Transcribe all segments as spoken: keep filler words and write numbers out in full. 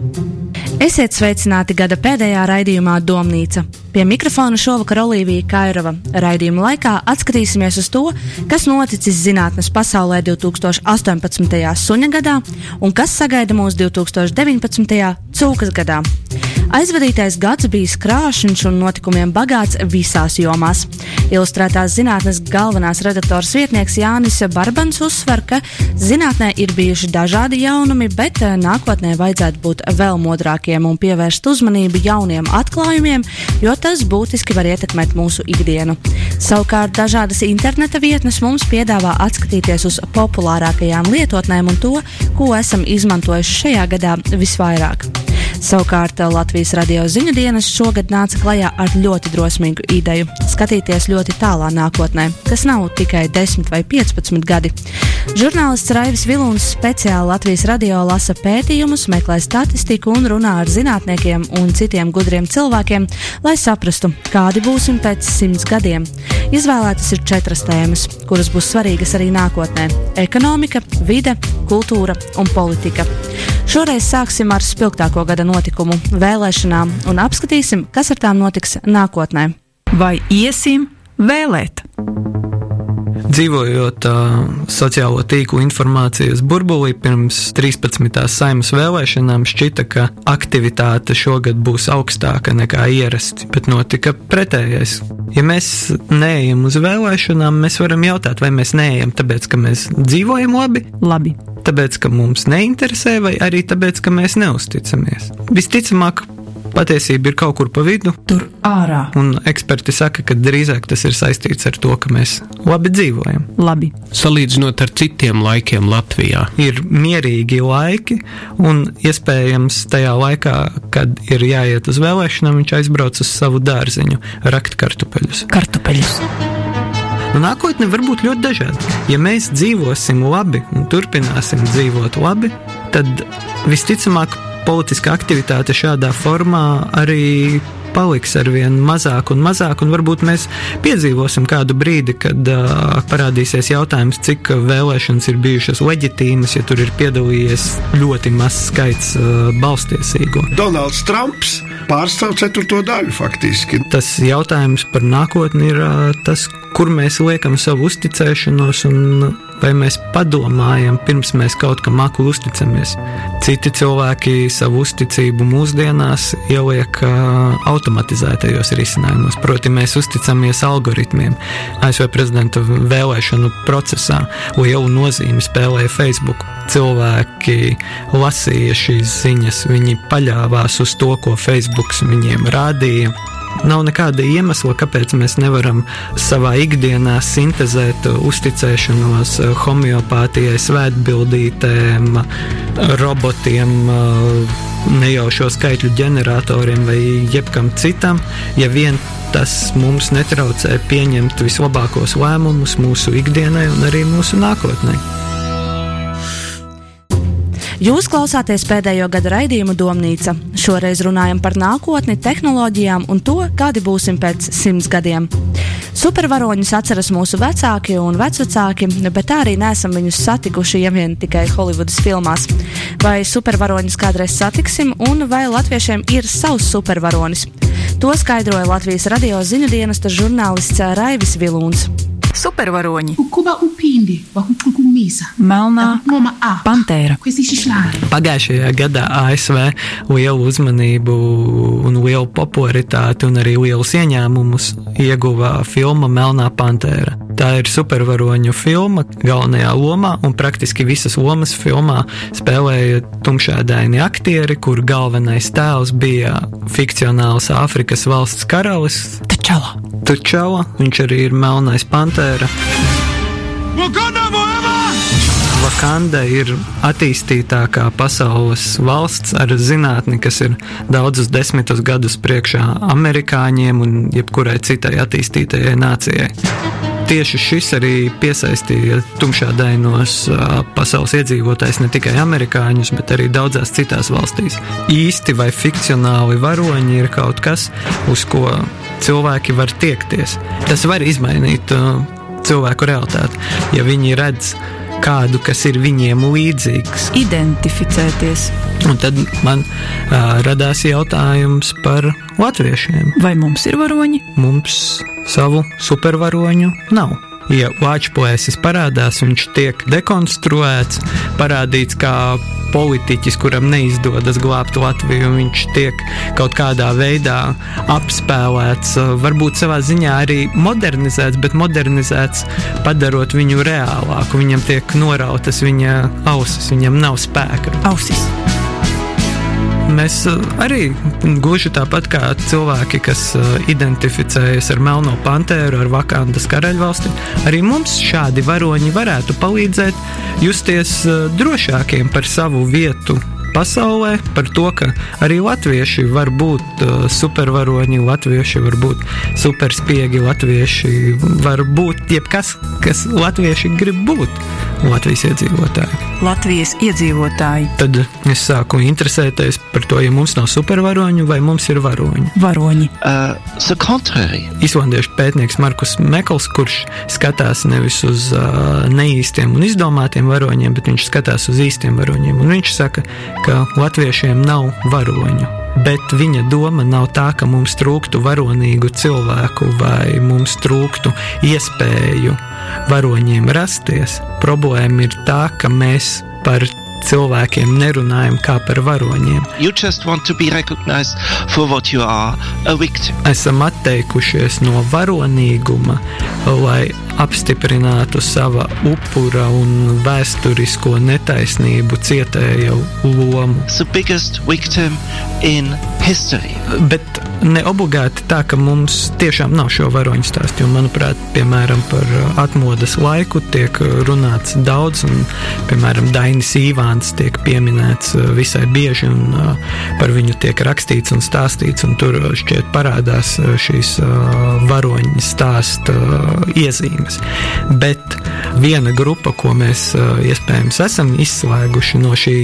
Esiet sveicināti gada pēdējā raidījumā Domnīca. Pie mikrofona šovakar Olīvija Kairova. Raidījuma laikā atskatīsimies uz to, kas noticis zinātnes pasaulē divtūkstoš astoņpadsmitajā suņa gadā un kas sagaida mūs divtūkstoš deviņpadsmitajā cūkas gadā. Aizvadītais gads bijis krāšņš un notikumiem bagāts visās jomās. Ilustrētās zinātnes galvenās redaktors vietnieks Jānis Barbans uzsver, ka zinātnē ir bijuši dažādi jaunumi, bet nākotnē vajadzētu būt vēl modrākiem un pievērst uzmanību jauniem atklājumiem, jo tas būtiski var ietekmēt mūsu ikdienu. Savukārt dažādas interneta vietnes mums piedāvā atskatīties uz populārākajām lietotnēm un to, ko esam izmantojuši šajā gadā visvairāk. Savukārt Latvijas radio ziņu dienas šogad nāca klajā ar ļoti drosmīgu ideju – skatīties ļoti tālā nākotnē, kas nav tikai desmit vai piecpadsmit gadi. Žurnālists Raivis Vilūns speciāli Latvijas radio lasa pētījumus, meklē statistiku un runā ar zinātniekiem un citiem gudriem cilvēkiem, lai saprastu, kādi būsim pēc simts gadiem. Izvēlētas ir četras tēmas, kuras būs svarīgas arī nākotnē – ekonomika, vide, kultūra un politika. Šoreiz sāksim ar spilgtāko gada notikumu – vēlēšanām un apskatīsim, kas ar tām notiks nākotnē. Vai iesim vēlēt? Dzīvojot uh, sociālo tīklu informācijas burbulī pirms trīspadsmitās Saeimas vēlēšanām, šķita, ka aktivitāte šogad būs augstāka nekā ierasts, bet notika pretējais. Ja mēs neejam uz vēlēšanām, mēs varam jautāt, vai mēs neejam tāpēc, ka mēs dzīvojam labi? Labi. Tāpēc, ka mums neinteresē, vai arī tāpēc, ka mēs neusticamies? Visticamāk, patiesība ir kaut kur pa vidu. Tur ārā. Un eksperti saka, ka drīzāk tas ir saistīts ar to, ka mēs labi dzīvojam. Labi. Salīdzinot ar citiem laikiem Latvijā. Ir mierīgi laiki, un iespējams tajā laikā, kad ir jāiet uz vēlēšanām, viņš aizbrauc uz savu dārziņu, rakt kartupeļus. Kartupeļus. Un nākotne var būt ļoti dažāda. Ja mēs dzīvosim labi un turpināsim dzīvot labi, tad visticamāk politiska aktivitāte šādā formā arī paliks arvien mazāk un mazāk, un varbūt mēs piedzīvosim kādu brīdi, kad uh, parādīsies jautājums, cik vēlēšanas ir bijušas leģitīmas, ja tur ir piedalījies ļoti mazs skaits uh, balstiesīgo. Donalds Trumps pārstāv ceturto daļu faktiski. Tas jautājums par nākotni ir uh, tas, kur mēs liekam savu uzticēšanos un vai mēs padomājam, pirms mēs kaut kam akli uzticamies. Citi cilvēki savu uzticību mūsdienās ieliek uh, automatizētajos risinājumos, proti mēs uzticamies algoritmiem. A S V prezidenta vēlēšanu procesā lielu nozīmi spēlēja Facebook. Cilvēki lasīja šīs ziņas, viņi paļāvās uz to, ko Facebooks viņiem rādīja. Nav nekāda iemesla, kāpēc mēs nevaram savā ikdienā sintezēt uzticēšanos homeopātijai, svētbildītēm, robotiem, nejaušo skaitļu ģeneratoriem vai jebkam citam, ja vien tas mums netraucē pieņemt vislabākos lēmumus mūsu ikdienai un arī mūsu nākotnē. Jūs klausāties pēdējo gada raidījumu Domnīca. Šoreiz runājam par nākotni, tehnoloģijām un to, kādi būsim pēc simts gadiem. Supervaroņus atceras mūsu vecāki un vecvecāki, bet tā arī neesam viņus satikuši, ja vien tikai Holivudas filmās. Vai supervaroņus kādreiz satiksim un vai latviešiem ir savs supervaronis? To skaidroja Latvijas radio ziņu dienesta žurnālists Raivis Vilūns. Supervaroņi. Ukuba upindi wakuchukumisa. Melnā pantēra. Pagājušajā gadā A S V lielu uzmanību un lielu popularitāti un arī lielus ieņēmumus ieguva filma Melnā pantēra. Tā ir supervaroņu filma galvenajā lomā, un praktiski visas lomas filmā spēlēja tumšādaini aktieri, kur galvenais tēls bija fikcionāls Āfrikas valsts karalis Tačala. Tačala, viņš arī ir Melnais pantēra. Vakanda ir attīstītākā pasaules valsts ar zinātni, kas ir daudzus desmitus gadus priekšā amerikāņiem un jebkurai citai attīstītajai nācijai. Tieši šis arī piesaistīja tumšādainos pasaules iedzīvotājs ne tikai amerikāņus, bet arī daudzās citās valstīs. Īsti vai fikcionāli varoņi ir kaut kas, uz ko cilvēki var tiekties. Tas var izmainīt uh, cilvēku realitāti. Ja viņi redz kādu, kas ir viņiem līdzīgs. Identificēties. Un tad man uh, radās jautājums par latviešiem. Vai mums ir varoņi? Mums savu supervaroņu nav. Ja Vāčplēsis parādās, viņš tiek dekonstruēts, parādīts kā politiķis, kuram neizdodas glābt Latviju, viņš tiek kaut kādā veidā apspēlēts, varbūt savā ziņā arī modernizēts, bet modernizēts padarot viņu reālāku. Viņam tiek norautas viņa ausis, viņam nav spēka. Ausis. Mēs arī gluži tāpat kā cilvēki, kas identificējas ar Melno Pantēru, ar Vakandas karaļvalsti, arī mums šādi varoņi varētu palīdzēt justies drošākiem par savu vietu pasaulē, par to, ka arī latvieši var būt uh, supervaroņi, latvieši var būt superspiegi, latvieši var būt jebkas, kas latvieši grib būt. Latvijas iedzīvotāji. Latvijas iedzīvotāji. Tad es sāku interesēties par to, ja mums nav supervaroņu vai mums ir varoņi. Varoņi. Uh, the contrary. Islandiešu pētnieks Markus Mekls, kurš skatās nevis uz uh, neīstiem un izdomātiem varoņiem, bet viņš skatās uz īstiem varoņiem. Un viņš saka, ka latviešiem nav varoņu. Bet viņa doma nav tā, ka mums trūktu varonīgu cilvēku vai mums trūktu iespēju varoņiem rasties. Problēma ir tā, ka mēs par cilvēkiem nerunājam kā par varoņiem. You just want to be recognized for what you are, a victim. Esam atteikušies no varonīguma, lai apstiprinātu sava upura un vēsturisko netaisnību cietēja lomu. The biggest victim in history. Bet ne obligāti tā, ka mums tiešām nav šo varoņu stāstu, jo, manuprāt, piemēram, par atmodas laiku tiek runāts daudz, un, piemēram, Dainis Īvāns tiek pieminēts visai bieži, un par viņu tiek rakstīts un stāstīts, un tur šķiet parādās šīs varoņu stāsta iezīmes. Bet viena grupa, ko mēs iespējams esam izslēguši no šī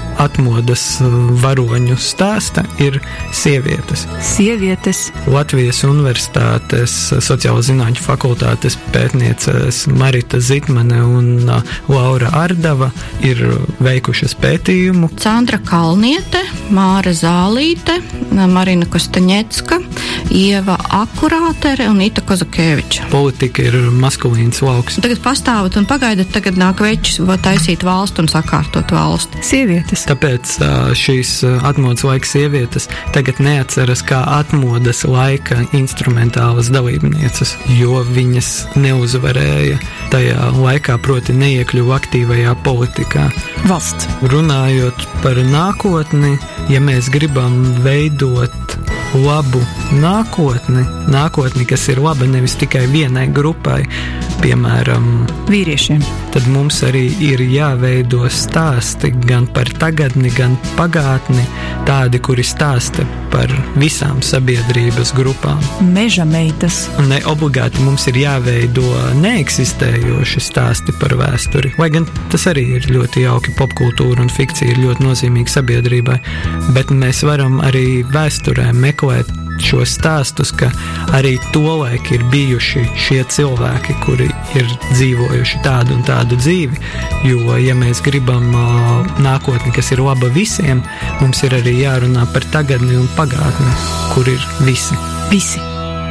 atmodas varoņu stāsta, ir sievietes. Sievietes. Latvijas Universitātes sociālo zinātņu fakultātes pētnieces Marita Zitmane un Laura Ardava ir veikušas pētījumu. Sandra Kalniete, Māra Zālīte, Marina Kostaņecka, Ieva Akurātere un Ita Kozakēviča. Politika ir maskulīns lauks. Tagad pastāvat un pagaidat, tagad nāk večs taisīt valstu un sakārtot valsti. Sievietes. Tāpēc šīs atmodas laika sievietes tagad neatceras kā atmodas laika instrumentālas dalībnieces, jo viņas neuzvarēja tajā laikā, proti neiekļuva aktīvajā politikā. Valsts. Runājot par nākotni, ja mēs gribam veidot labu nākotni, nākotni, kas ir laba nevis tikai vienai grupai, piemēram, vīriešiem, tad mums arī ir jāveido stāsti gan par tagadni, gan pagātni, tādi, kuri stāsta par visām sabiedrības grupām. Meža meitas. Ne obligāti mums ir jāveido neeksistējoši stāsti par vēsturi, lai gan tas arī ir ļoti jauki, popkultūra un fikcija ir ļoti nozīmīga sabiedrībai, bet mēs varam arī vēsturē meklēt šos stāstus, ka arī tolaik ir bijuši šie cilvēki, kuri ir dzīvojuši tādu un tādu dzīvi, jo, ja mēs gribam uh, nākotni, kas ir laba visiem, mums ir arī jārunā par tagadni un pagātni, kur ir visi. Visi.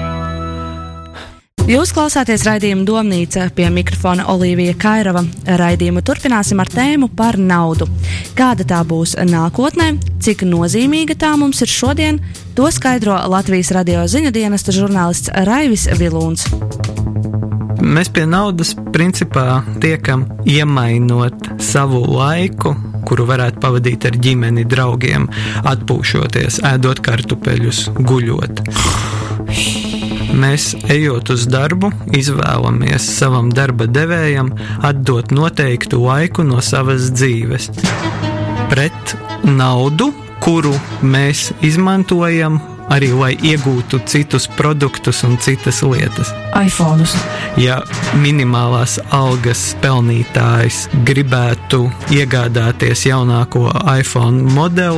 Jūs klausāties raidījumu Domnīca, pie mikrofona Olīvija Kairava. Raidījumu turpināsim ar tēmu par naudu. Kāda tā būs nākotnē, cik nozīmīga tā mums ir šodien, to skaidro Latvijas radio ziņu dienesta žurnālists Raivis Vilūns. Mēs pie naudas principā tiekam iemainot savu laiku, kuru varētu pavadīt ar ģimeni, draugiem, atpūšoties, ēdot kartupeļus, guļot. Mēs, ejot uz darbu, izvēlamies savam darba devējam atdot noteiktu laiku no savas dzīves pret naudu, kuru mēs izmantojam arī, lai iegūtu citus produktus un citas lietas. iPhones. Ja minimālās algas pelnītājs gribētu iegādāties jaunāko iPhone modeli,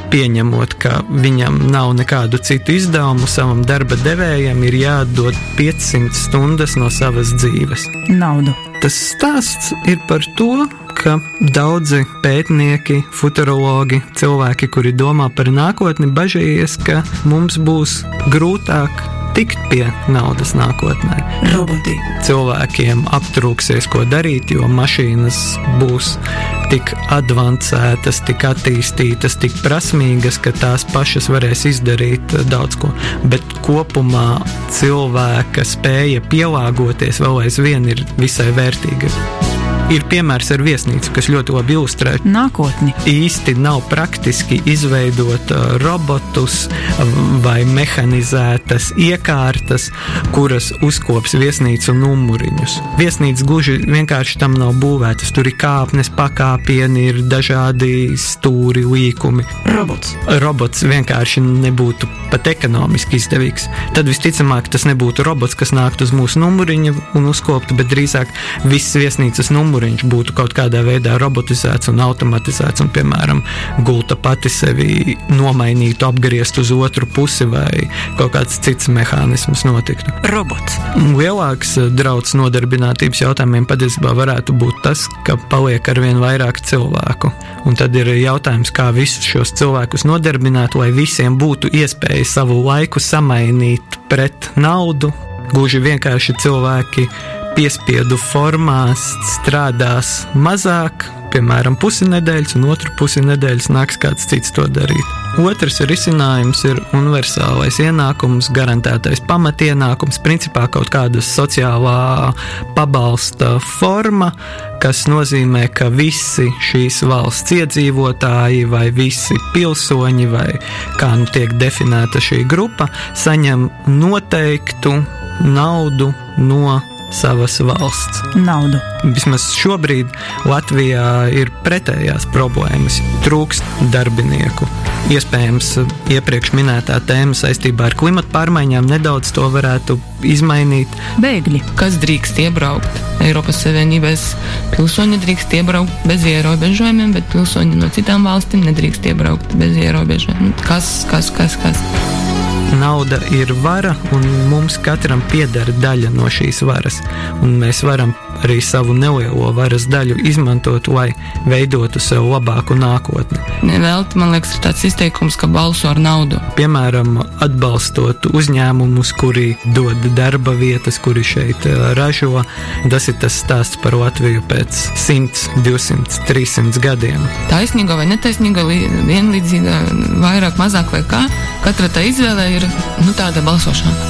pieņemot, ka viņam nav nekādu citu izdevumu, savam darba devējam ir jāatdod piecsimt stundas no savas dzīves. Naudu. Tas stāsts ir par to, ka daudzi pētnieki, futurologi, cilvēki, kuri domā par nākotni, bažījies, ka mums būs grūtāk tikt pie naudas nākotnē. Roboti. Cilvēkiem aptrūksies, ko darīt, jo mašīnas būs tik advancētas, tik attīstītas, tik prasmīgas, ka tās pašas varēs izdarīt daudz ko. Bet kopumā cilvēka spēja pielāgoties vēl aizvien ir visai vērtīga. Ir piemērs ar viesnīcu, kas ļoti labi ilustrē. Nākotni. Īsti nav praktiski izveidot robotus vai mehanizētas iekārtas, kuras uzkops viesnīcu numuriņus. Viesnīca gluži vienkārši tam nav būvētas. Tur ir kāpnes, pakāpieni, ir dažādi stūri, līkumi. Robots. Robots vienkārši nebūtu pat ekonomiski izdevīgs. Tad visticamāk tas nebūtu robots, kas nāktu uz mūsu numuriņu un uzkoptu, bet drīzāk viss viesnīcas numuriņš viņš būtu kaut kādā veidā robotizēts un automatizēts un, piemēram, gulta pati sevi nomainītu, apgriezt uz otru pusi vai kaut kāds cits mehānisms notiktu. Robots. Lielāks drauds nodarbinātības jautājumiem patiesībā varētu būt tas, ka paliek arvien vairāk cilvēku. Un tad ir jautājums, kā visus šos cilvēkus nodarbināt, lai visiem būtu iespēja savu laiku samainīt pret naudu. Gluži vienkārši cilvēki piespiedu formās strādās mazāk, piemēram, pusi nedēļas, un otru pusi nedēļas nāks kāds cits to darīt. Otrs risinājums ir universālais ienākums, garantētais pamatienākums, principā kaut kāda sociālā pabalsta forma, kas nozīmē, ka visi šīs valsts iedzīvotāji vai visi pilsoņi vai kā nu tiek definēta šī grupa, saņem noteiktu naudu no savas valsts. Naudu. Vismaz šobrīd Latvijā ir pretējās problēmas. Trūkst darbinieku. Iespējams, iepriekš minētā tēma saistībā ar klimatu pārmaiņām nedaudz to varētu izmainīt. Bēgļi. Kas drīkst iebraukt? Eiropas Savienības pilsoņi drīkst iebraukt bez ierobežojumiem, bet pilsoņi no citām valstīm nedrīkst iebraukt bez ierobežojumiem. Kas, kas, kas, kas? Nauda ir vara, un mums katram pieder daļa no šīs varas. Un mēs varam arī savu nelielo varas daļu izmantot, lai veidotu sev labāku nākotni. Nevelti, man liekas, ir tāds izteikums, ka balso ar naudu. Piemēram, atbalstot uzņēmumus, kuri dod darba vietas, kuri šeit ražo. Tas ir tas stāsts par Latviju pēc simts, divsimt, trīssimt gadiem. Taisnīga vai netaisnīga, vienlīdzīga, vairāk, mazāk vai kā. Katra tā izvēle ir nu, tāda balsošana.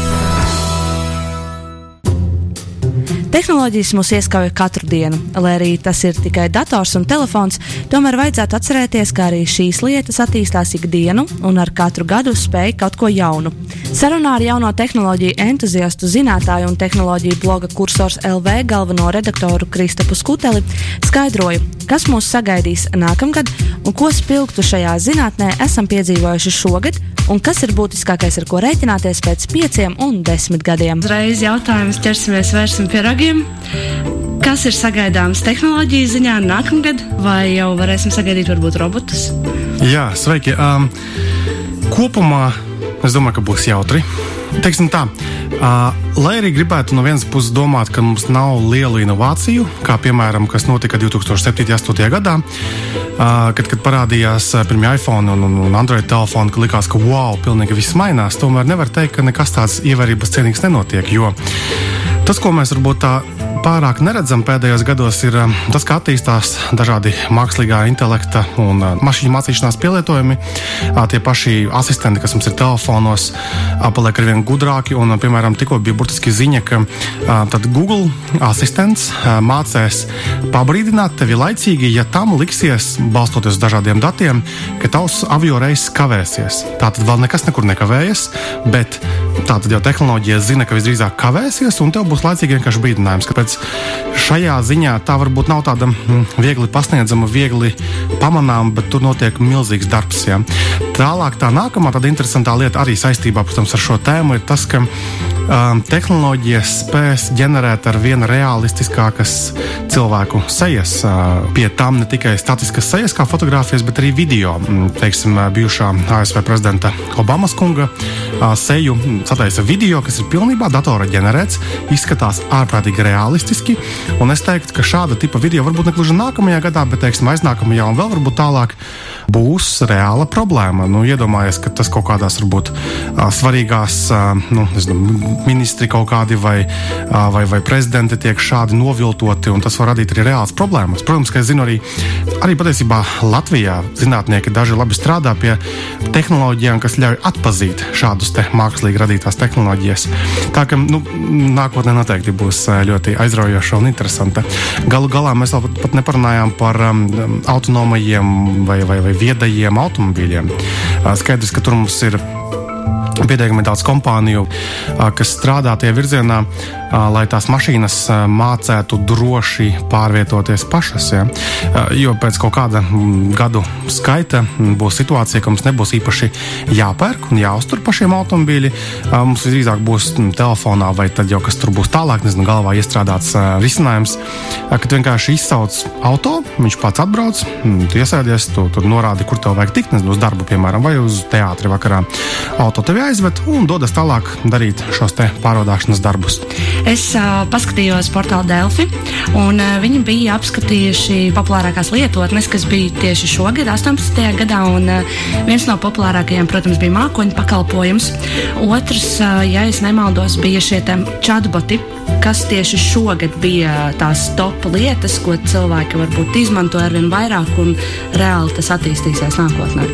Tehnoloģijas mūs ieskauj katru dienu, lai arī tas ir tikai dators un telefons, tomēr vajadzētu atcerēties, ka arī šīs lietas attīstās ikdienu un ar katru gadu spēj kaut ko jaunu. Sarunā ar jauno tehnoloģiju entuziastu, zinātāju un tehnoloģiju bloga Kursors L V galveno redaktoru Kristapu Skuteli skaidroju, kas mūs sagaidīs nākamgad un ko spilgtu šajā zinātnē esam piedzīvojuši šogad un kas ir būtiskākais, ar ko rēķināties pēc pieciem un desmit gadiem. Uzreiz jautājums ķersimies vērsim pie ragiem. Kas ir sagaidāms tehnoloģiju ziņā nākamgad, vai jau varēsim sagaidīt varbūt robotus? Jā, sveiki. Um, kopumā es domāju, ka būs jautri. Teiksim tā, uh, lai arī gribētu no vienas puses domāt, ka mums nav liela inovāciju, kā piemēram, kas notika divi tūkstoši septītajā un astotajā gadā, uh, kad, kad parādījās pirmie iPhone un, un, un Android telefoni, ka likās, ka wow, pilnīgi viss mainās, tomēr nevar teikt, ka nekas tāds ievērības cienīgs nenotiek, jo tas, ko mēs varbūt tā pārāk neredzam pēdējos gados, ir tas, kā attīstās dažādi mākslīgā intelekta un mašīnu mācīšanās pielietojumi. Tie paši asistenti, kas mums ir telefonos, paliek arvien gudrāki, un, piemēram, tikko bija burtiski ziņa, ka tad Google asistents mācēs pabrīdināt tevi laicīgi, ja tam liksies, balstoties uz dažādiem datiem, ka tavs avio reiss kavēsies. Tātad vēl nekas nekur nekavējas, bet tātad jau tehnoloģija zina, ka visdrīzāk kavēsies, un tev būs laicīgi vienkārši brīdinājums, kāpēc šajā ziņā tā varbūt nav tāda viegli pasniedzama, viegli pamanām, bet tur notiek milzīgs darbs. Ja. Tālāk tā nākamā tāda interesantā lieta arī saistībā, protams, ar šo tēmu ir tas, ka um, tehnoloģijas spēs ģenerēt ar vien realistiskākas cilvēku sejas. Uh, pie tam ne tikai statiskas sejas kā fotogrāfijas, bet arī video. Teiksim, bijušā A S V prezidenta Obamas kunga uh, seju sataisa video, kas ir pilnībā datora ģenerēts, izskatās ārprātīgi realistiski, un es teiktu, ka šāda tipa video varbūt nekluži nākamajā gadā, bet, teiksim, aiznākamajā un vēl varbūt tālāk būs reāla problēma. Nu, iedomājies, ka tas kaut kādās varbūt uh, svarīgās, uh, nu, nezinu, ministri kaut kādi vai, uh, vai, vai prezidenti tiek šādi noviltoti, un tas var radīt arī reāls problēmas. Protams, ka es zinu arī, arī patiesībā Latvijā zinātnieki daži labi strādā pie tehnoloģijām, kas ļauj atpazīt šādus te mākslīgi radītās tehnoloģijas. Tā ka, nu, nākotnē noteikti būs ļoti aizraujoša un interesanta. Galu galā mēs vēl pat, pat neparunājām par um, autonomajiem vai, vai, vai viedajiem automobīļiem. Uh, skaidrs, ka tur mums ir pietiekami daudz kompāniju, kas strādā tie virzienā, lai tās mašīnas mācētu droši pārvietoties pašas. Ja? Jo pēc kaut kāda gadu skaita būs situācija, ka mums nebūs īpaši jāpērk un jāuztur pašiem automobīļi. Mums visdrīzāk būs telefonā vai tad jau kas tur būs tālāk, nezinu, galvā iestrādāts risinājums, kad vienkārši izsauc auto, viņš pats atbrauc, tu iesēdies, tu tur norādi, kur tev vajag tikt, nezinu, uz darbu, piemēram, vai uz teātri vakarā. Auto tevi aizved un dodas tālāk darīt šos te pārvadāšanas darbus. Es uh, paskatījos portālu Delfi, un uh, viņi bija apskatījuši populārākās lietotnes, kas bija tieši šogad, astoņpadsmitajā gadā, un uh, viens no populārākajiem, protams, bija mākoņu pakalpojums. Otrs, uh, ja es nemaldos, bija šie te chatboti, kas tieši šogad bija tās top lietas, ko cilvēki varbūt izmanto arvien vairāk, un reāli tas attīstīsies nākotnē.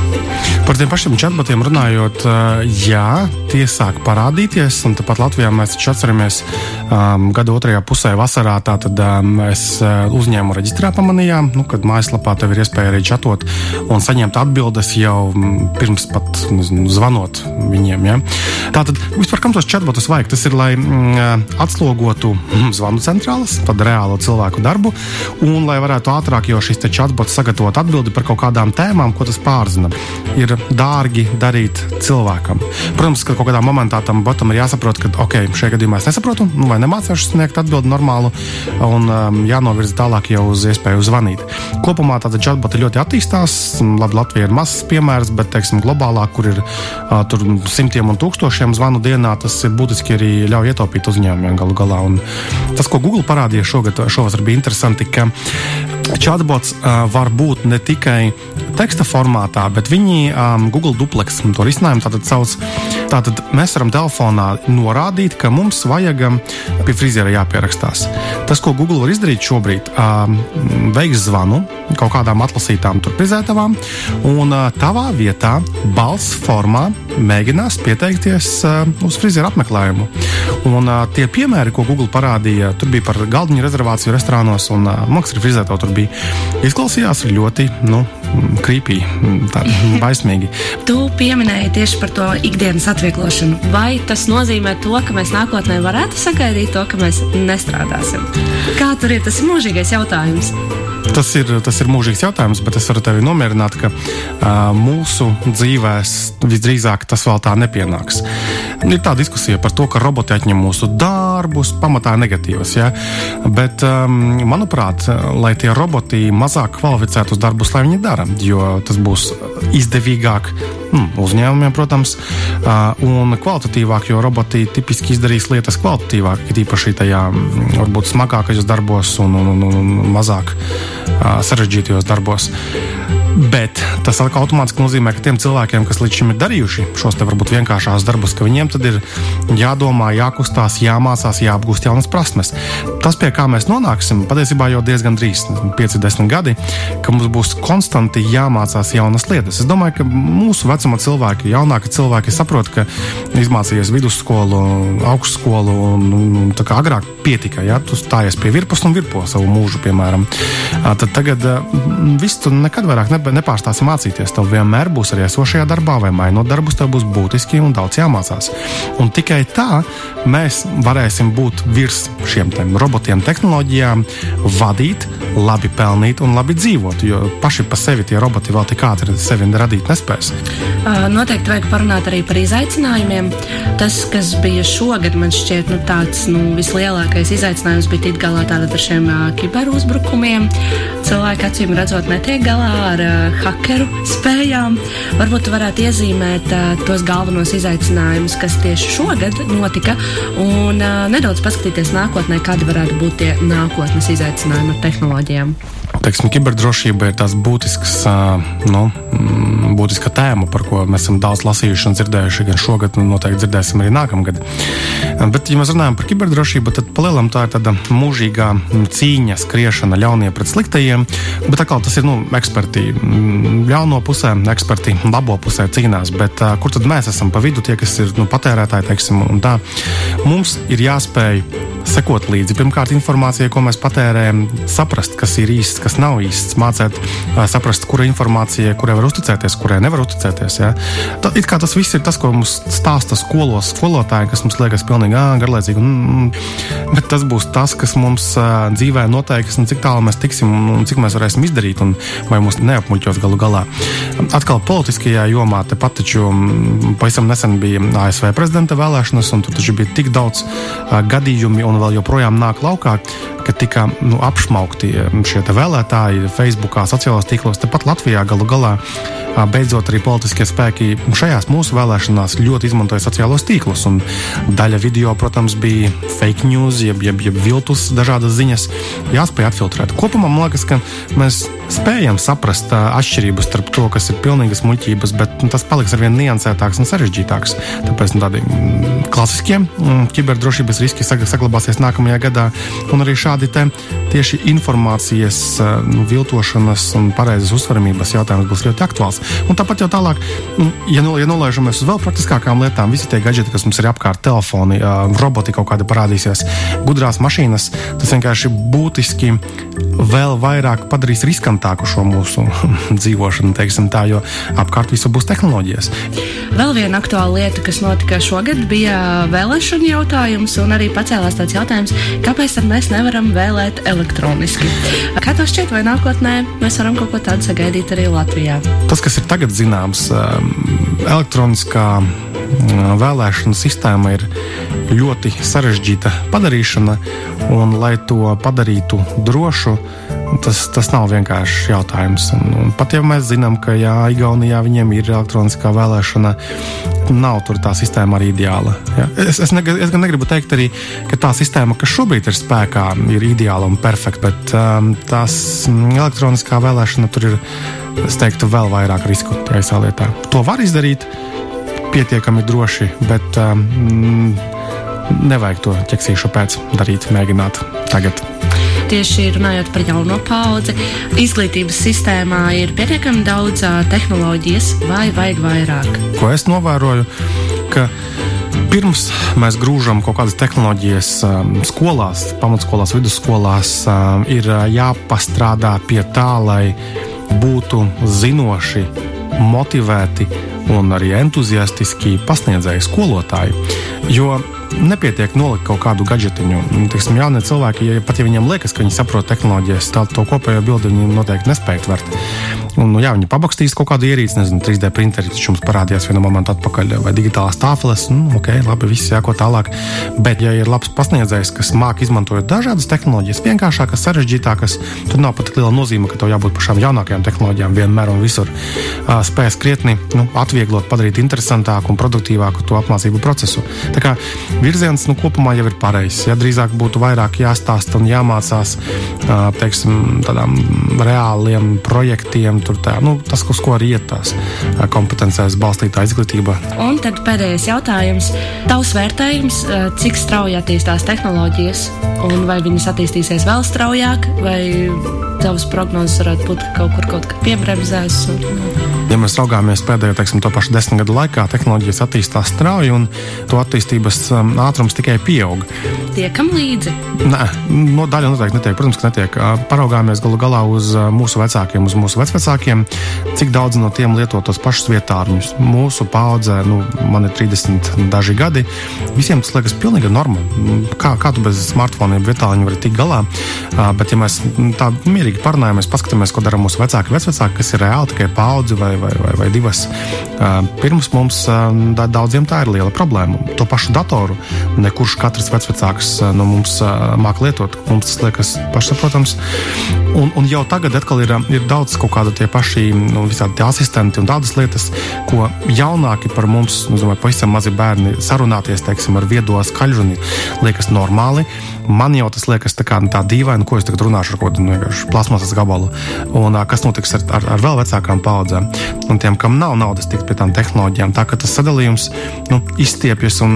Par tiem pašiem chatbotiem runājot, jā, tie sāk parādīties, un tāpat Latvijā mēs taču atceramies um, gada otrajā pusē vasarā, tātad um, es uh, uzņēmu reģistrā pamanījām, nu, kad mājaslapā tev ir iespēja arī chatot un saņemt atbildes jau um, pirms pat, nezinu, zvanot viņiem, ja. Tātad, vispār kam tos chatbotus vajag? Tas ir, lai um, atslogotu um, zvanu centrālas, tad reālo cilvēku darbu, un lai varētu ātrāk jau šis te chatbots sagatavot atbildi par kaut kādām tēmām, ko tas pārzina. Ir dārgi darīt cilvēkam. Protams, ka kaut kādā momentā tam botam ir jāsaprot, ka, ok, šajā gadījumā es nesaprotu, nu, vai nemācēšu sniegt atbildi normālu, un um, jānovirza tālāk jau uz iespēju zvanīt. Kopumā tāda chatboti ļoti attīstās, labi, Latvija ir mazs piemērs, bet, teiksim, globālā, kur ir uh, tur simtiem un tūkstošiem zvanu dienā, tas ir būtiski arī ļauj ietaupīt uzņēmumiem galu galā. Un tas, ko Google parādīja šogad, šovasar bija interesanti, ka chatbots uh, var būt ne tikai teksta formātā, bet viņi um, Google Duplex to risinājumu tātad sauc. Tātad mēs varam telefonā norādīt, ka mums vajag pie friziera jāpierakstās. Tas, ko Google var izdarīt šobrīd, um, veiks zvanu kaut kādām atlasītām turprizētavām, un uh, tavā vietā balss formā mēģinās pieteikties uh, uz friziera apmeklējumu. Un uh, tie piemēri, ko Google parādīja, tur bija par galdiņu rezervāciju restorānos, un uh, māks arī frizēto tur bija. Izklausījās ļoti, nu, creepy, tādi baismīgi. Tu pieminēji tieši par to ikdienas atvieglošanu. Vai tas nozīmē to, ka mēs nākotnē varētu sagaidīt to, ka mēs nestrādāsim? Kā tur ir? Tas ir mūžīgais jautājums. Tas ir, tas ir mūžīgs jautājums, bet es varu tevi nomierināt, ka uh, mūsu dzīvēs visdrīzāk tas vēl tā nepienāks. Ir tā diskusija par to, ka roboti atņem mūsu darbus, pamatā negatīvas, ja? Bet, um, manuprāt, lai tie roboti mazāk kvalificētus darbus, lai viņi dara, jo tas būs izdevīgāk mm, uzņēmumiem, protams, uh, un kvalitatīvāk, jo roboti tipiski izdarīs lietas kvalitatīvāk, it īpaši tajā varbūt smagākajos darbos un, un, un, un mazāk uh, sarežģītajos darbos. Bet tas automātiski nozīmē, ka tiem cilvēkiem, kas līdz šim ir darījuši šos te varbūt vienkāršās darbus, ka viņiem tad ir jādomā, jākustās, jāmācās, jāapgūst jaunas prasmes. Tas, pie kā mēs nonāksim, patiesībā jau diezgan drīz, pieci desmit gadi, ka mums būs konstanti jāmācās jaunas lietas. Es domāju, ka mūsu vecuma cilvēki, jaunāki cilvēki saprot, ka izmācījies vidusskolu, augstskolu un, un tā kā agrāk pietika, ja, tu stājies pie virpas un virpo savu mūžu, piemēram. Tad tagad viss tu nekad vairāk nepārstāsi mācīties. Tev vienmēr būs arī esošajā darbā vai mainot darbus, tev būs būtiski un daudz jāmācās. Un tikai tā mēs varēsim būt virs šiem tiem robotiem, tehnoloģijām, vadīt, labi pelnīt un labi dzīvot, jo paši pa sevi tie roboti vēl tik ātri sevi radīt nespēs. Noteikti vajag parunāt arī par izaicinājumiem. Tas, kas bija šogad, man šķiet, nu, tāds nu, vislielākais izaicinājums bija tikt galā tātad ar šiem uh, kiberuzbrukumiem. Cilvēki acīm redzot netiek galā ar uh, hakeru spējām. Varbūt tu varētu iezīmēt uh, tos galvenos izaicinājumus, kas tieši šogad notika, un uh, nedaudz paskatīties nākotnē, kādi varētu būt tie nākotnes izaicinājumi ar tehnoloģijām. Teiksim, kiberdrošība ir tās būtisks, nu, būtiska tēma, par ko mēs esam daudz lasījuši un dzirdējuši gan šogad, un noteikti dzirdēsim arī nākamgad. Bet, ja mēs runājam par kiberdrošību, tad palielam tā ir tāda mūžīgā cīņa, skriešana ļaunie pret sliktajiem, bet atkal tas ir, nu, eksperti ļauno pusē, eksperti labo pusē cīnās, bet kur tad mēs esam pa vidu tie, kas ir, nu, patērētāji, teiksim, un tā. Mums ir jāspēj sekot līdzi. Pirmkārt, informācija, ko mēs patērējam, saprast, kas ir īsts, kas nav īsts, mācēt, saprast, kura informācija, kurai var uzticēties, kurai nevar uzticēties. Ja? Tā, it kā tas viss ir tas, ko mums stāsta skolos skolotāji, kas mums liekas pilnīgi ā, garlaicīgi. Mm, bet tas būs tas, kas mums uh, dzīvē noteiks, un cik tālu mēs tiksim, un cik mēs varēsim izdarīt, un vai mūs neapmuļķos galu galā. Atkal politiskajā jomā tepat taču pavisam nesen bija A S V prezidenta vēlēšanas, un tur taču bija tik daudz uh, gadījumi, un vēl joprojām nāk laukā, ka tika nu, apšmaukti šie te vēlētāji Facebookā, sociālās tīklos, tepat Latvijā galu galā beidzot arī politiskie spēki šajās mūsu vēlēšanās ļoti izmantoja sociālos tīklus, un daļa video, protams, bija fake news, jeb, jeb, jeb viltus dažādas ziņas, jāspēj atfiltrēt. Kopumā man liekas, ka mēs spējam saprast atšķirības starp to, kas ir pilnīgas muļķības, bet nu, tas paliks arvien niansētāks un sarežģītāks. Tāpēc nu, tādi klasiskie kiberdrošības riski saglabāsies nākamajā gadā, un arī šādi te tieši informācijas nu, viltošanas un pareizes uztveramības jautājums būs ļoti aktuāls. Un tāpat jau tālāk, ja, ja nolaižamies uz vēl praktiskākām lietām, visi tie gadžeti, kas mums ir apkārt, telefoni, roboti kaut kādi parādīsies, gudrās mašīnas, tas vienkārši būtiski vēl vairāk padarīs riskantāku šo mūsu dzīvošanu, teiksim tā, jo apkārt visu būs tehnoloģijas. Vēl viena aktuāla lieta, kas notika šogad, bija vēlēšana jautājums, un arī pacēlās tāds jautājums, kāpēc tad mēs nevaram vēlēt elektroniski. Kā to šķiet, vai nākotnē mēs varam kaut ko tādu sagaidīt arī Latvijā? Tas, kas ir tagad zināms, elektroniskā vēlēšana sistēma ir ļoti sarežģīta padarīšana, un lai to padarītu drošu, tas, tas nav vienkārši jautājums. Un, un pat ja mēs zinām, ka jā, Igaunijā viņiem ir elektroniskā vēlēšana, nav tur tā sistēma arī ideāla. Ja? Es, es, ne, es gan negribu teikt arī, ka tā sistēma, kas šobrīd ir spēkā, ir ideāla un perfekta, bet um, tās elektroniskā vēlēšana tur ir, es teiktu, vēl vairāk risku tajā visā lietā. To var izdarīt pietiekami droši, bet um, nevajag to ķeksīšu pēc darīt, mēģināt tagad. Tieši runājot par jauno paudzi, izglītības sistēmā ir pietiekami daudz tehnoloģijas, vai vajag vairāk? Ko es novēroju, ka pirms mēs grūžam kaut kādas tehnoloģijas um, skolās, pamatskolās, vidusskolās, um, ir jāpastrādā pie tā, lai būtu zinoši, motivēti un arī entuziastiski pasniedzēji skolotāji, jo nepietiek nolikt kaut kādu gadžetiņu. Teiksim, jaunie cilvēki, ja pat ja viņiem liekas, ka viņi saprot tehnoloģijas, tā to kopējo bildi viņi noteikti nespēj tvert. Un, nu, jā, viņi pabakstīs kaut kādu ierīci, nezinu, trīs D printeri, taču mums parādījās vienu momentu atpakaļ, vai digitālās tāfeles, nu, ok, labi, viss jāko tālāk. Bet, ja ir labs pasniedzējs, kas māk izmantojot dažādas tehnoloģijas, vienkāršākas, sarežģītākas, tad nav pat tik liela nozīme, ka tev jābūt pašām jaunākajām tehnoloģijām vienmēr un visur. Spējas krietni, nu, atvieglot, padarīt interesantāku un produktīvāku to apmācību procesu. Tā kā virziens, nu, kopumā jau ir pareizs. Ja drīzāk būtu vairāk jāstāsta un jāmācās, teiksim, tādām reāliem projektiem, tur tā, nu, tas, uz ko arī iet tās kompetencēs balstītā izglītība. Un tad pēdējais jautājums. Tavs vērtējums, cik strauji attīstās tehnoloģijas, un vai viņas attīstīsies vēl straujāk, vai tavas prognozes varētu būt kaut kur kaut kā piebremzēs? Un... Ja mēs raugāmies pēdējo, teiksim, to pašu desmit gadu laikā, tehnoloģijas attīstās strauji un to attīstības um, ātrums tikai pieaug. Tiekam līdzi? Nē, no daļa noteikti netiek. Protams, ka netiek. Paraugāmies galu galā uz mūsu vecākiem, uz mūsu vecvecākiem, cik daudz no tiem lieto tos pašus vietārņus. Mūsu paudze, nu, man ir trīsdesmit daži gadi, visiem tas liekas pilnīgi norma. Kā, kā tu bez smartphone vietārņu vari tikt galā? Bet ja mēs tā mierīgi parunājamies, paskatāmies, ko dara mūsu vecāki, vecvecāki, kas ir reāli tikai paudzi vai Vai, vai, vai divas. Pirms mums daudziem tā ir liela problēma. To pašu datoru nekurš katrs vecvecāks no mums māk lietot. Mums tas liekas pašsaprotams. Un, un jau tagad atkal ir, ir daudz kaut kādu tie paši nu, visādi tie asistenti un tādas lietas, ko jaunāki par mums, nu, domāju, pavisam mazi bērni sarunāties, teiksim, ar viedo skaļruni liekas normāli. Man jau tas liekas tā kā tā dīvaini, ko es tagad runāšu ar kaut kādu nu, plasmasas gabalu. Un kas notiks ar, ar, ar vēl vecākām paudzēm. Un tiem, kam nav naudas tikt pie tām tehnoloģijām. Tā ka tas sadalījums nu, izstiepjas un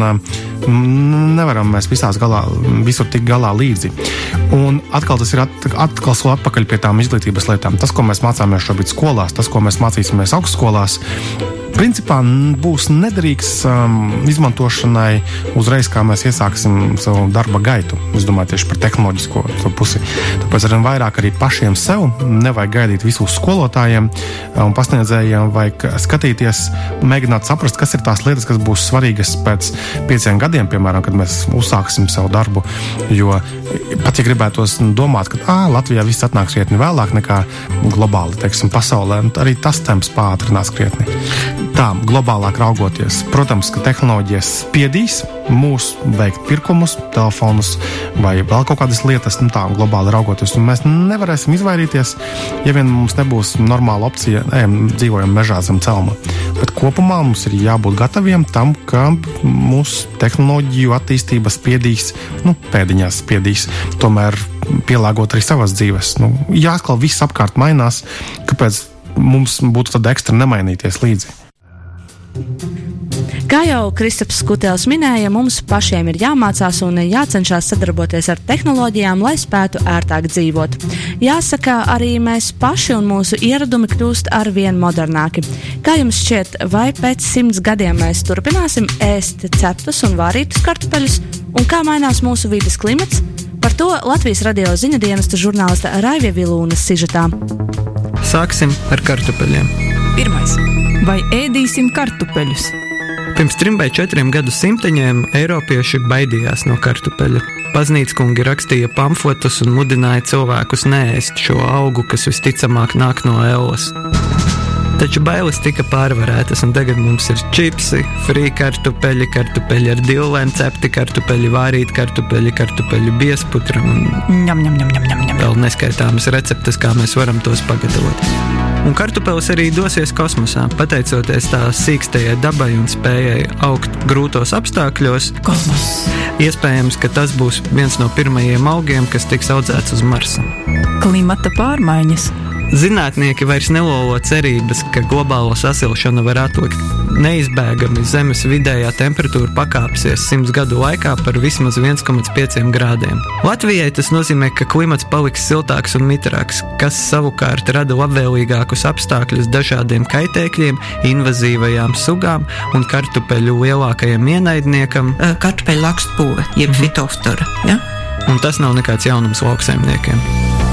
mm, nevaram mēs visās galā, visur tik galā līdzi. Un atkal tas ir at, atkal soli atpakaļ pie tām izglītības lietām. Tas, ko mēs mācāmies šobrīd skolās, tas, ko mēs mācīsimies augstskolās, principā būs nederīgs um, izmantošanai uzreiz, kā mēs iesāksim savu darba gaitu. Es domāju tieši par tehnoloģisko pusi. Tāpēc arvien vairāk arī pašiem sev nevajag gaidīt visu skolotājiem un pasniedzējiem, vajag skatīties, mēģināt saprast, kas ir tās lietas, kas būs svarīgas pēc pieciem gadiem, piemēram, kad mēs uzsāksim savu darbu. Jo pat ja gribētos domāt, ka ā, Latvijā viss atnāks krietni vēlāk nekā globāli, teiksim, pasaulē, arī tas temps pātrinās krietni. Tā, globālāk raugoties, protams, ka tehnoloģijas spiedīs mūs veikt pirkumus, telefonus vai vēl kaut kādas lietas, nu tā, globāli raugoties, un mēs nevarēsim izvairīties, ja vien mums nebūs normāla opcija, ejam, dzīvojam mežā zem celma. Bet kopumā mums ir jābūt gataviem tam, ka mūsu tehnoloģiju attīstība spiedīs, nu, pēdiņās spiedīs, tomēr pielāgot arī savas dzīves. Nu, ja atkal viss apkārt mainās, kāpēc mums būtu tad ekstra nemainīties līdzi? Kā jau Kristaps Skutēls minēja, mums pašiem ir jāmācās un jācenšas sadarboties ar tehnoloģijām, lai spētu ērtāk dzīvot. Jāsaka, arī mēs paši un mūsu ieradumi kļūst arvien modernāki. Kā jums šķiet, vai pēc simts gadiem mēs turpināsim ēst ceptus un vārītus kartupeļus, un kā mainās mūsu vides klimats? Par to Latvijas radio ziņu dienesta žurnālista Raivija Vilūnas sižetā. Sāksim ar kartupeļiem. Pirmais. Vai ēdīsim kartupeļus? Pirms trim vai četriem gadu simteņiem eiropieši baidījās no kartupeļa. Baznīckungi rakstīja pamfletus un mudināja cilvēkus neēst šo augu, kas visticamāk nāk no elles. Taču bailes tika pārvarētas, un tagad mums ir čipsi, frī kartupeļi, kartupeļi ar dillēm, cepti kartupeļi, vārīti kartupeļi, kartupeļu biesputra un ņam, ņam, ņam, ņam, ņam, ņam. vēl neskaitāmas receptes, kā mēs varam tos pagatavot. Un kartupelis arī dosies kosmosā, pateicoties tā sīkstajai dabai un spējai augt grūtos apstākļos. Kosmos. Iespējams, ka tas būs viens no pirmajiem augiem, kas tiks audzēts uz Marsa. Klimata pārmaiņas. Zinātnieki vairs nelolo cerības, ka globālo sasilšanu var atlikt. Neizbēgami Zemes vidējā temperatūra pakāpsies simts gadu laikā par vismaz viens komats pieci grādiem. Latvijai tas nozīmē, ka klimats paliks siltāks un mitrāks, kas savukārt rada labvēlīgākus apstākļus dažādiem kaitēkļiem, invazīvajām sugām un kartupeļu lielākajam ienaidniekam – kartupeļu lakstpūve, jeb fitoftora. Ja? Un tas nav nekāds jaunums lauksaimniekiem.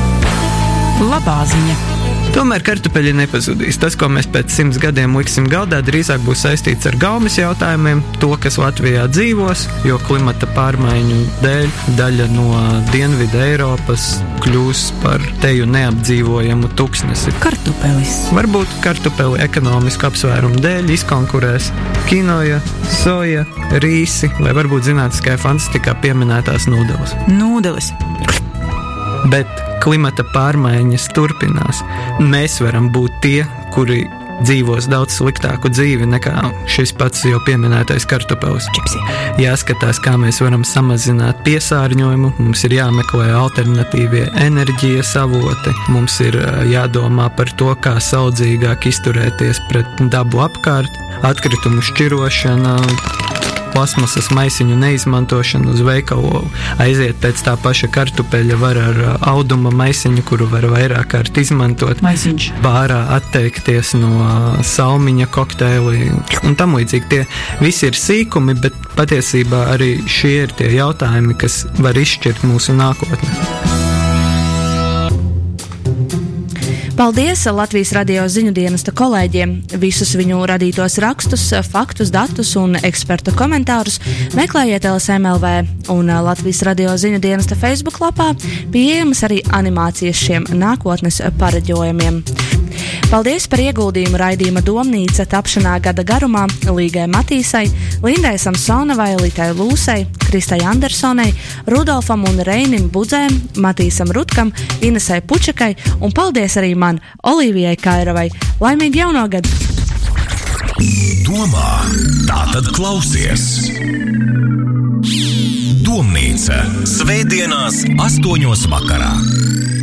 Labā ziņa. Tomēr kartupeļi nepazudīs. Tas, ko mēs pēc simts gadiem liksim galdā, drīzāk būs saistīts ar gaumes jautājumiem, to, kas Latvijā dzīvos, jo klimata pārmaiņu dēļ daļa no Dienvidu Eiropas kļūs par teju neapdzīvojamu tuksnesi. Kartupelis. Varbūt kartupeli ekonomisku apsvērumu dēļ izkonkurēs kinoja, soja, rīsi vai varbūt zinātniskajā fantastikā pieminētās nūdeles. Nūdeles. Bet klimata pārmaiņas turpinās. Mēs varam būt tie, kuri dzīvos daudz sliktāku dzīvi nekā šis pats jau pieminētais kartupelis. Čipsi. Jāskatās, kā mēs varam samazināt piesārņojumu, mums ir jāmeklē alternatīvie enerģijas avoti, mums ir jādomā par to, kā saudzīgāk izturēties pret dabu apkārt, atkritumu šķirošana, plasmasas maisiņu neizmantošanu uz veikalu, aiziet pēc tā paša kartupeļa var ar auduma maisiņu, kuru var vairāk kārt izmantot. Maisiņš. Bārā atteikties no salmiņa kokteili un tam līdzīgi. Tie visi ir sīkumi, bet patiesībā arī šie ir tie jautājumi, kas var izšķirt mūsu nākotni. Paldies Latvijas radio ziņu dienesta kolēģiem. Visus viņu radītos rakstus, faktus, datus un ekspertu komentārus meklējiet L S M L V un Latvijas radio ziņu dienesta Facebook lapā pieejamas arī animācijas šiem nākotnes pareģojumiem. Paldies par ieguldījumu raidījuma Domnīca tapšanā gada garumā Līgai Matīsai, Lindai Samsonovai, Litai Lūsai, Kristai Andersonai, Rudolfam un Reinim Budzēm, Matīsam Rutkam, Inesai Pučakai un paldies arī man, Olīvijai Kairovai. Laimīgi jauno gadu! Domā, tātad klausies! Domnīca svētdienās astoņos vakarā.